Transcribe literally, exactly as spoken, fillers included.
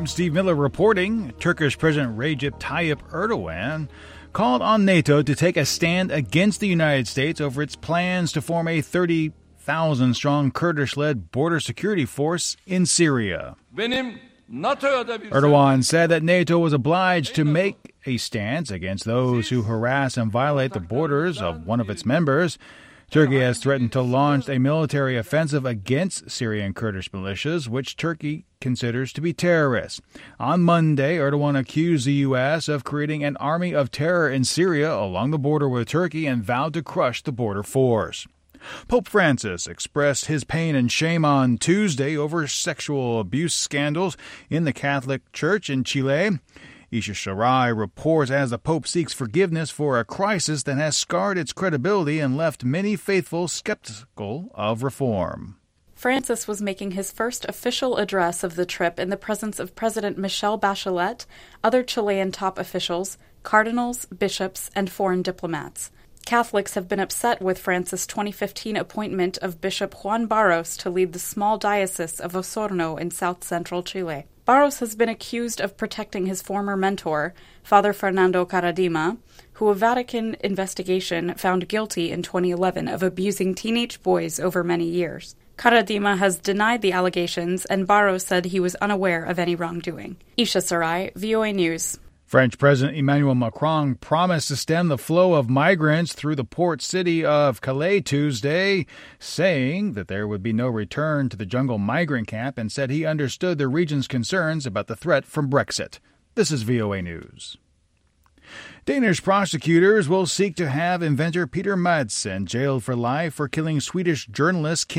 I'm Steve Miller reporting. Turkish President Recep Tayyip Erdogan called on NATO to take a stand against the United States over its plans to form a thirty thousand strong Kurdish-led border security force in Syria. Erdogan said that NATO was obliged to make a stance against those who harass and violate the borders of one of its members. Turkey has threatened to launch a military offensive against Syrian Kurdish militias, which Turkey considers to be terrorists. On Monday, Erdogan accused the U S of creating an army of terror in Syria along the border with Turkey and vowed to crush the border force. Pope Francis expressed his pain and shame on Tuesday over sexual abuse scandals in the Catholic Church in Chile. Isha Sarai reports as the Pope seeks forgiveness for a crisis that has scarred its credibility and left many faithful skeptical of reform. Francis was making his first official address of the trip in the presence of President Michelle Bachelet, other Chilean top officials, cardinals, bishops, and foreign diplomats. Catholics have been upset with Francis' twenty fifteen appointment of Bishop Juan Barros to lead the small diocese of Osorno in south-central Chile. Barros has been accused of protecting his former mentor, Father Fernando Karadima, who a Vatican investigation found guilty in twenty eleven of abusing teenage boys over many years. Karadima has denied the allegations, and Barros said he was unaware of any wrongdoing. Isha Sarai, V O A News. French President Emmanuel Macron promised to stem the flow of migrants through the port city of Calais Tuesday, saying that there would be no return to the jungle migrant camp, and said he understood the region's concerns about the threat from Brexit. This is V O A News. Danish prosecutors will seek to have inventor Peter Madsen jailed for life for killing Swedish journalist Kim